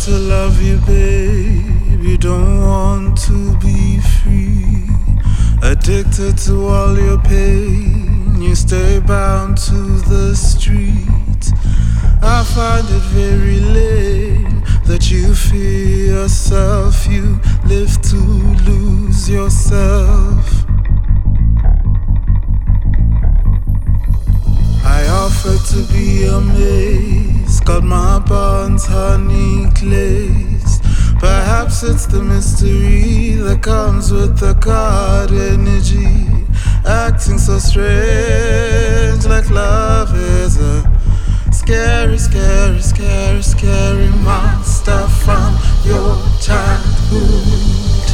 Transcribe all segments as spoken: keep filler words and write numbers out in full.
to love you, babe. You don't want to be free. Addicted to all your pain, you stay bound to the street. I find it very lame that you fear yourself. You live to lose yourself. I offer to be amazed, got my bonds honey glazed. Perhaps it's the mystery that comes with the God energy, acting so strange, like love is a scary, scary, scary, scary monster from your childhood.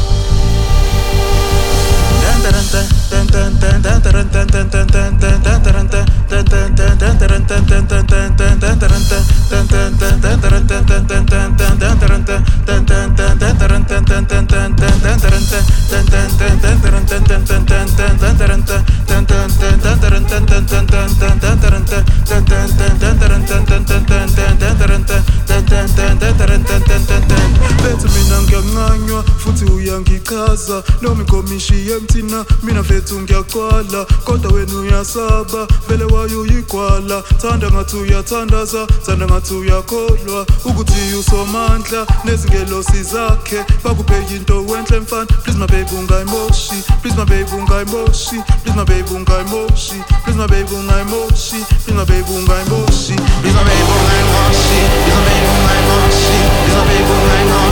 Bethi mina ngiyanganywa futhi uyangikaza, noma inkomishi yemthina mina vethu ngiyakwala, kodwa wena uyasaba vele wayuyigwala. Thanda ngathi uyathandaza, thanda ngathi uyakholwa ukuthi usomandla nezingelosi zakhe bakubheka into wenhle mfana. Please my baby ungayimoshi, please my baby ungayimoshi, please my baby ungayimoshi, please my baby ungayimoshi, please my baby ungayimoshi, please my baby ungayimoshi, please my baby ungayimoshi, please my baby ungayimoshi.